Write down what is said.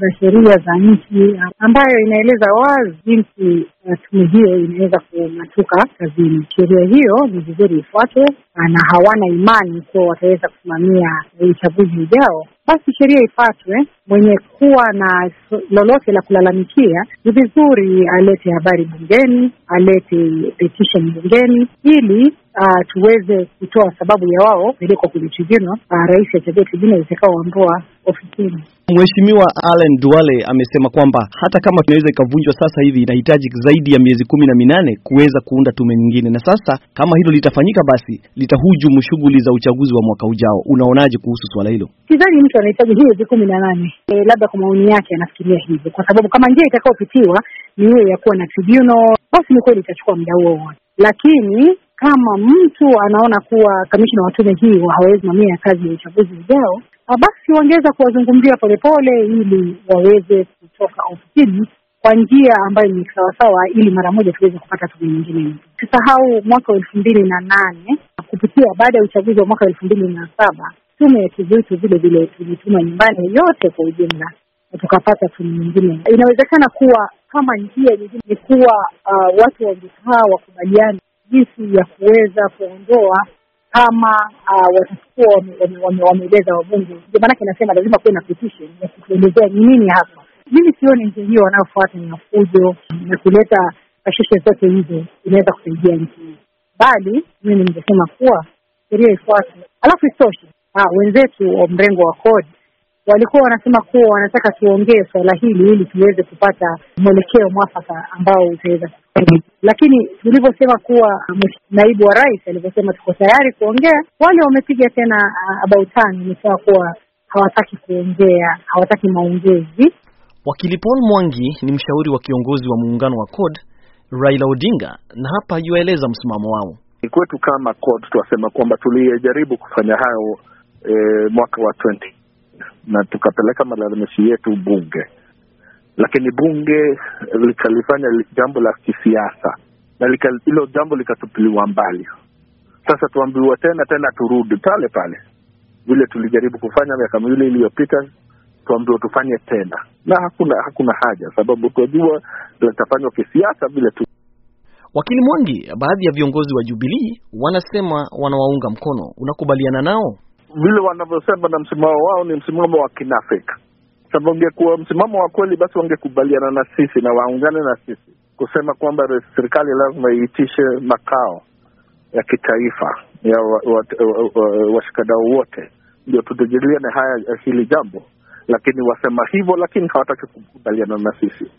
za sheria za nchi ambayo inaeleza wazi jinsi tume hiyo inaweza kumatuka kazini. Sheria hiyo ni vizuri ifuatwe, na hawana imani kuwa wataweza kusimamia uchaguzi ujao, basi sheria ifuatwe. Mwenye kuwa na lolote la kulalamikia ni vizuri alete habari bungeni, alete petition bungeni, ili tuweze kutoa sababu ya wao pelekwa kwenye tribunal, rais achague tribunal itakaoondoa ofisini. Mheshimiwa Allen Duale amesema kwamba hata kama inaweza ikavunjwa sasa hivi, inahitaji zaidi ya miezi 18 kuweza kuunda tume nyingine, na sasa kama hilo litafanyika, basi litahujumu shughuli za uchaguzi wa mwaka ujao. Unaonaje kuhusu swala hilo? Sidhani mtu anahitaji hiyo miezi 18. Labda kwa maoni yake anafikiria hivyo, kwa sababu kama njia itakayopitiwa ni hiyo ya kuwa na tribunal, basi ni kweli itachukua muda huo. Lakini kama mtu anaona kuwa kamishna wa tume hii hawezi kusimamia kazi ya uchaguzi ujao, basi wangeweza kuwazungumzia polepole ili waweze kutoka ofisini kwa njia ambayo ni sawasawa, ili mara moja tuweze kupata tume nyingine. Tusahau mwaka 2008 kupitia baada ya uchaguzi wa mwaka 2007 tume ya Kivuitu vile vile tulituma nyumbani yote kwa ujumla na tukapata tume nyingine. Inawezekana kuwa kama njia nyingine ni kuwa watu wangekaa wakubaliana jinsi ya kuweza kuondoa kama watakuwa wameeleza wabunge. Ndio maana inasema lazima kuwe na petition ya kuelezea ni nini hapa. Mimi sioni njia hiyo wanayofuata ni fujo na kuleta kasheshe zote hizo inaweza kusaidia nchi. Bali mimi ningesema kuwa sheria ifuate. Alafu isitoshe, wenzetu wa mrengo wa CORD walikuwa wanasema kuwa wanataka tuongee swala hili ili tuweze kupata mwelekeo mwafaka ambao utaweza. Lakini tulivyosema kuwa naibu wa rais alivyosema tuko tayari kuongea, wale wamepiga tena about time, imesema kuwa hawataki kuongea, hawataki maongezi. Wakili Paul Mwangi ni mshauri wa kiongozi wa muungano wa CORD Raila Odinga, na hapa yuaeleza msimamo wao. Kwetu kama CORD tunasema kwamba tulijaribu kufanya hayo mwaka wa 20 na tukapeleka malalamishi yetu bunge, lakini bunge likalifanya jambo la kisiasa na hilo jambo likatupiliwa mbali. Sasa tuambiwa tena turudi pale pale vile tulijaribu kufanya miaka miwili iliyopita, tuambiwa tufanye tena, na hakuna haja, sababu tunajua litafanywa kisiasa vile tu. Wakili Mwangi, baadhi ya viongozi wa Jubilee wanasema wanawaunga mkono. Unakubaliana nao? Vile wanavyosema na msimamo wao ni msimamo wa kinafiki. Sababu ungekuwa msimamo wa kweli, basi wangekubaliana na sisi na waungane na sisi kusema kwamba serikali lazima iitishe makao ya kitaifa ya washikadau wote ndio tutajadiliane hili jambo. Lakini wasema hivyo, lakini hawataki kukubaliana na sisi.